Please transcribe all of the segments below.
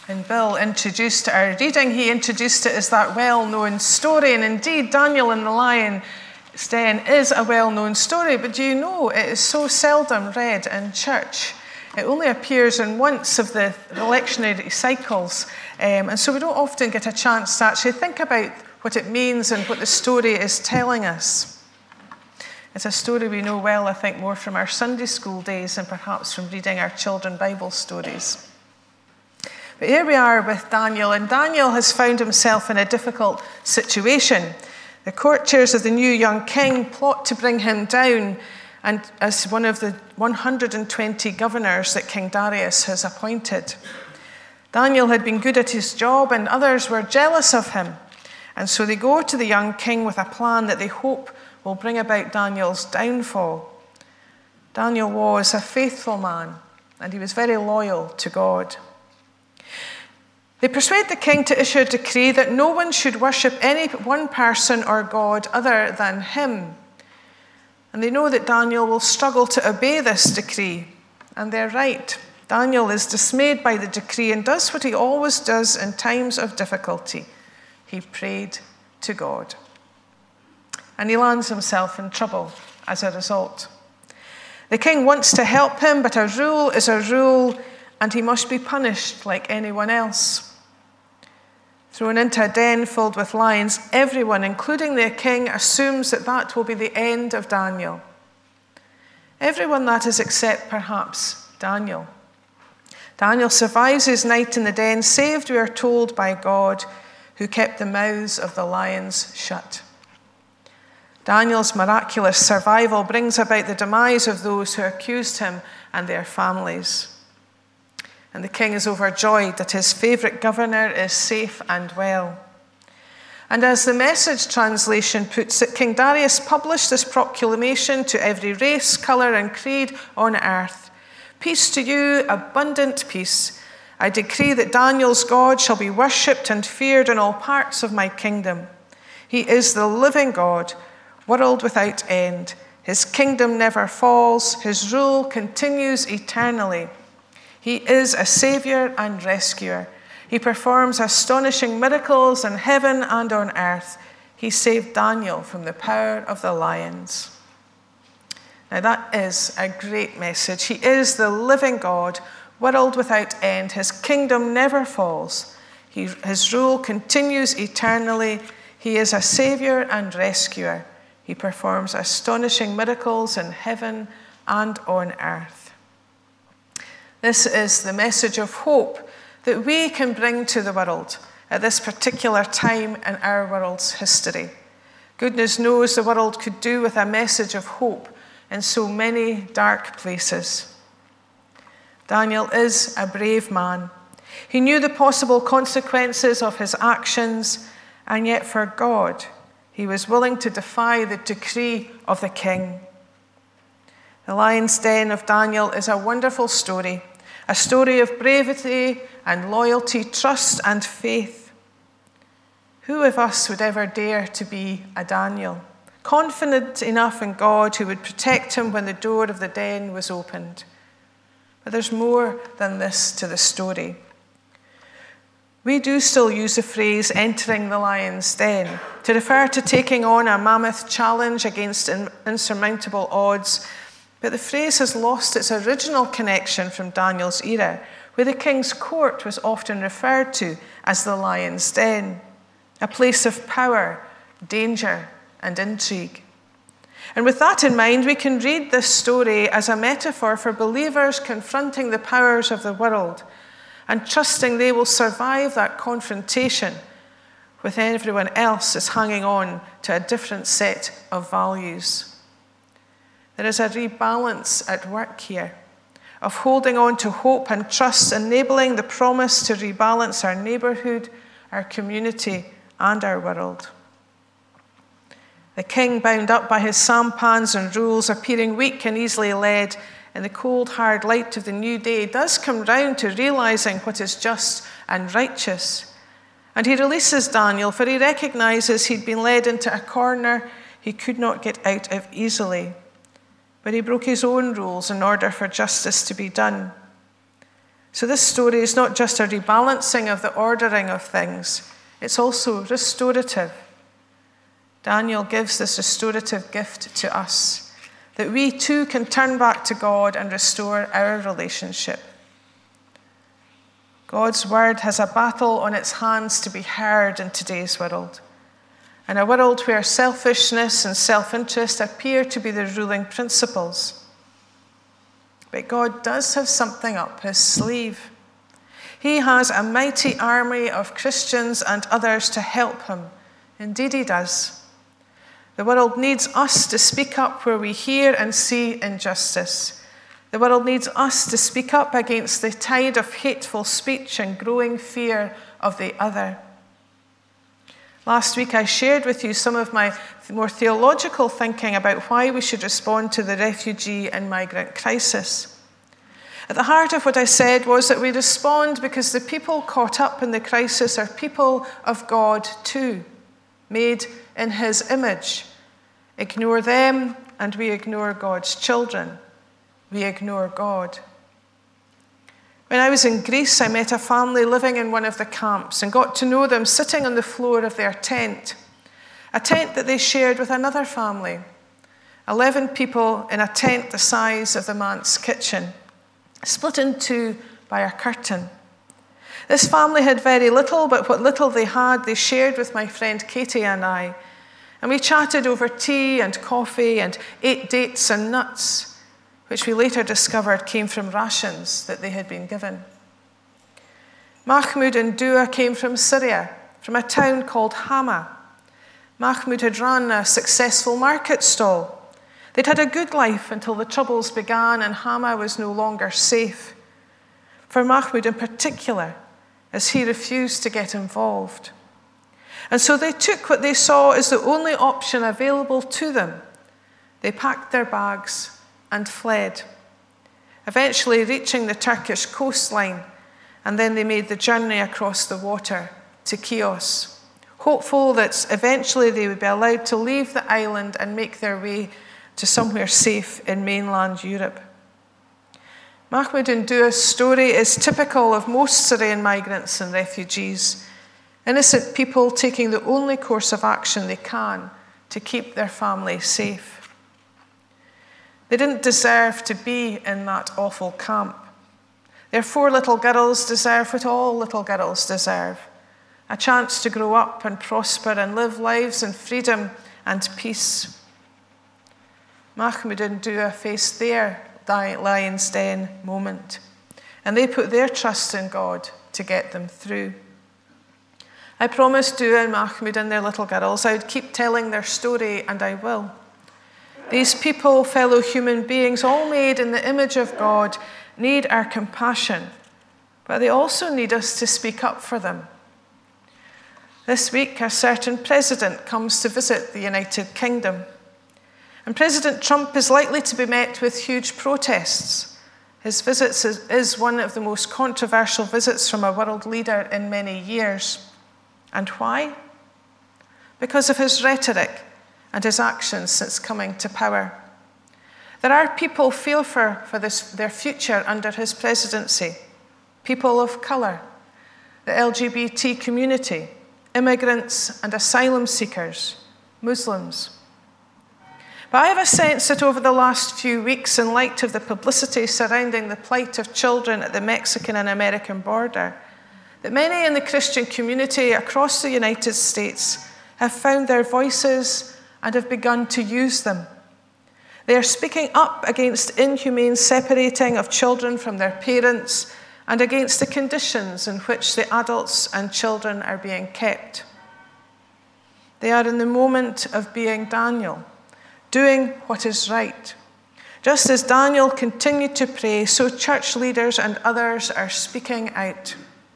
And Bill introduced our reading. He introduced it as that well-known story. And indeed, Daniel in the Lion's Den is a well-known story. But do you know, it is so seldom read in church. It only appears in once of the lectionary cycles. And so we don't often get a chance to actually think about what it means and what the story is telling us. It's a story we know well, I think, more from our Sunday school days and perhaps from reading our children Bible stories. But here we are with Daniel, and Daniel has found himself in a difficult situation. The courtiers of the new young king plot to bring him down and as one of the 120 governors that King Darius has appointed. Daniel had been good at his job, and others were jealous of him. And so they go to the young king with a plan that they hope will bring about Daniel's downfall. Daniel was a faithful man, and he was very loyal to God. They persuade the king to issue a decree that no one should worship any one person or god other than him. And they know that Daniel will struggle to obey this decree. And they're right. Daniel is dismayed by the decree and does what he always does in times of difficulty. He prayed to God. And he lands himself in trouble as a result. The king wants to help him, but a rule is a rule, and he must be punished like anyone else. Thrown into a den filled with lions, everyone, including the king, assumes that that will be the end of Daniel. Everyone, that is, except perhaps Daniel. Daniel survives his night in the den, saved, we are told, by God, who kept the mouths of the lions shut. Daniel's miraculous survival brings about the demise of those who accused him and their families. And the king is overjoyed that his favourite governor is safe and well. And as the Message translation puts it, King Darius published this proclamation to every race, colour and creed on earth. Peace to you, abundant peace. I decree that Daniel's God shall be worshipped and feared in all parts of my kingdom. He is the living God, world without end. His kingdom never falls. His rule continues eternally. He is a saviour and rescuer. He performs astonishing miracles in heaven and on earth. He saved Daniel from the power of the lions. Now that is a great message. He is the living God, world without end. His kingdom never falls. His rule continues eternally. He is a saviour and rescuer. He performs astonishing miracles in heaven and on earth. This is the message of hope that we can bring to the world at this particular time in our world's history. Goodness knows the world could do with a message of hope in so many dark places. Daniel is a brave man. He knew the possible consequences of his actions, and yet for God, he was willing to defy the decree of the king. The Lion's Den of Daniel is a wonderful story, a story of bravery and loyalty, trust and faith. Who of us would ever dare to be a Daniel, confident enough in God who would protect him when the door of the den was opened? But there's more than this to the story. We do still use the phrase entering the lion's den to refer to taking on a mammoth challenge against insurmountable odds. But the phrase has lost its original connection from Daniel's era, where the king's court was often referred to as the lion's den, a place of power, danger, and intrigue. And with that in mind, we can read this story as a metaphor for believers confronting the powers of the world and trusting they will survive that confrontation with everyone else is hanging on to a different set of values. There is a rebalance at work here of holding on to hope and trust, enabling the promise to rebalance our neighbourhood, our community, and our world. The king, bound up by his sampans and rules, appearing weak and easily led in the cold, hard light of the new day, does come round to realising what is just and righteous. And he releases Daniel, for he recognises he'd been led into a corner he could not get out of easily. But he broke his own rules in order for justice to be done. So this story is not just a rebalancing of the ordering of things, it's also restorative. Daniel gives this restorative gift to us, that we too can turn back to God and restore our relationship. God's word has a battle on its hands to be heard in today's world. In a world where selfishness and self-interest appear to be the ruling principles. But God does have something up his sleeve. He has a mighty army of Christians and others to help him. Indeed he does. The world needs us to speak up where we hear and see injustice. The world needs us to speak up against the tide of hateful speech and growing fear of the other. Last week I shared with you some of my more theological thinking about why we should respond to the refugee and migrant crisis. At the heart of what I said was that we respond because the people caught up in the crisis are people of God too, made in his image. Ignore them and we ignore God's children. We ignore God. When I was in Greece, I met a family living in one of the camps and got to know them sitting on the floor of their tent, a tent that they shared with another family, 11 people in a tent the size of the manse kitchen, split in two by a curtain. This family had very little, but what little they had, they shared with my friend Katie and I. And we chatted over tea and coffee and ate dates and nuts, which we later discovered came from rations that they had been given. Mahmoud and Dua came from Syria, from a town called Hama. Mahmoud had run a successful market stall. They'd had a good life until the troubles began and Hama was no longer safe. For Mahmoud in particular, as he refused to get involved. And so they took what they saw as the only option available to them. They packed their bags and fled, eventually reaching the Turkish coastline, and then they made the journey across the water to Chios, hopeful that eventually they would be allowed to leave the island and make their way to somewhere safe in mainland Europe. Mahmoud and Dua's story is typical of most Syrian migrants and refugees, innocent people taking the only course of action they can to keep their family safe. They didn't deserve to be in that awful camp. Their 4 little girls deserve what all little girls deserve, a chance to grow up and prosper and live lives in freedom and peace. Mahmoud and Dua faced their lion's den moment, and they put their trust in God to get them through. I promised Dua and Mahmoud and their little girls I would keep telling their story, and I will. These people, fellow human beings, all made in the image of God, need our compassion, but they also need us to speak up for them. This week, a certain president comes to visit the United Kingdom, and President Trump is likely to be met with huge protests. His visit is one of the most controversial visits from a world leader in many years. And why? Because of his rhetoric and his actions since coming to power. There are people who feel for their future under his presidency. People of colour, the LGBT community, immigrants and asylum seekers, Muslims. But I have a sense that over the last few weeks, in light of the publicity surrounding the plight of children at the Mexican and American border, that many in the Christian community across the United States have found their voices and have begun to use them. They are speaking up against inhumane separating of children from their parents and against the conditions in which the adults and children are being kept. They are in the moment of being Daniel, doing what is right. Just as Daniel continued to pray, so church leaders and others are speaking out.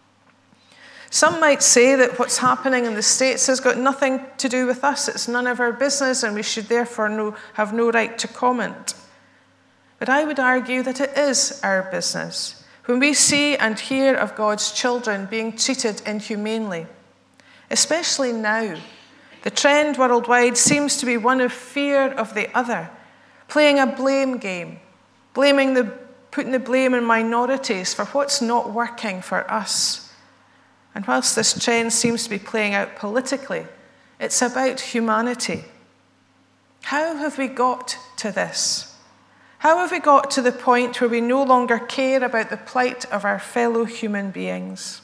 Some might say that what's happening in the States has got nothing to do with us. It's none of our business, and we should therefore have no right to comment. But I would argue that it is our business when we see and hear of God's children being treated inhumanely. Especially now, the trend worldwide seems to be one of fear of the other, playing a blame game, blaming the putting the blame on minorities for what's not working for us. And whilst this trend seems to be playing out politically, it's about humanity. How have we got to this? How have we got to the point where we no longer care about the plight of our fellow human beings?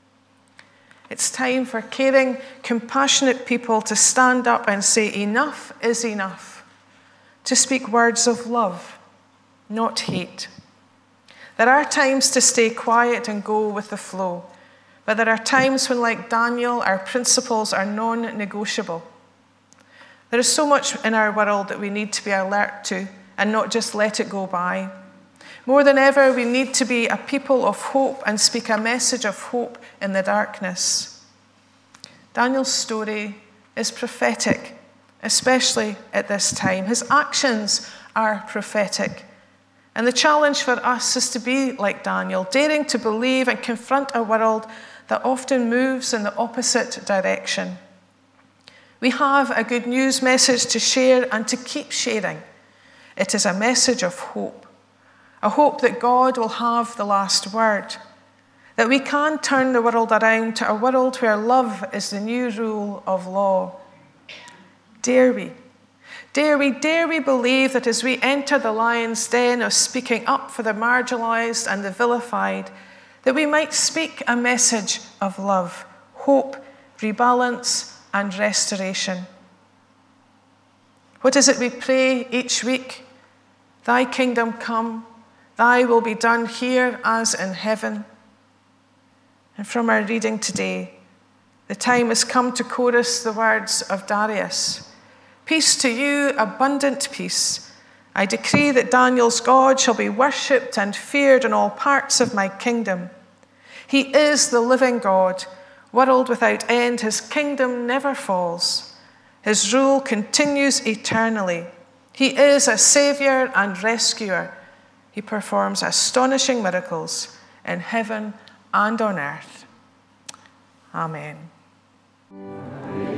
It's time for caring, compassionate people to stand up and say, enough is enough. To speak words of love, not hate. There are times to stay quiet and go with the flow, but there are times when, like Daniel, our principles are non-negotiable. There is so much in our world that we need to be alert to and not just let it go by. More than ever, we need to be a people of hope and speak a message of hope in the darkness. Daniel's story is prophetic, especially at this time. His actions are prophetic. And the challenge for us is to be like Daniel, daring to believe and confront a world that often moves in the opposite direction. We have a good news message to share and to keep sharing. It is a message of hope. A hope that God will have the last word, that we can turn the world around to a world where love is the new rule of law. Dare we? Dare we believe that as we enter the lion's den of speaking up for the marginalized and the vilified, that we might speak a message of love, hope, rebalance, and restoration? What is it we pray each week? Thy kingdom come, thy will be done here as in heaven. And from our reading today, the time has come to chorus the words of Darius. Peace to you, abundant peace. I decree that Daniel's God shall be worshipped and feared in all parts of my kingdom. He is the living God, world without end. His kingdom never falls. His rule continues eternally. He is a savior and rescuer. He performs astonishing miracles in heaven and on earth. Amen.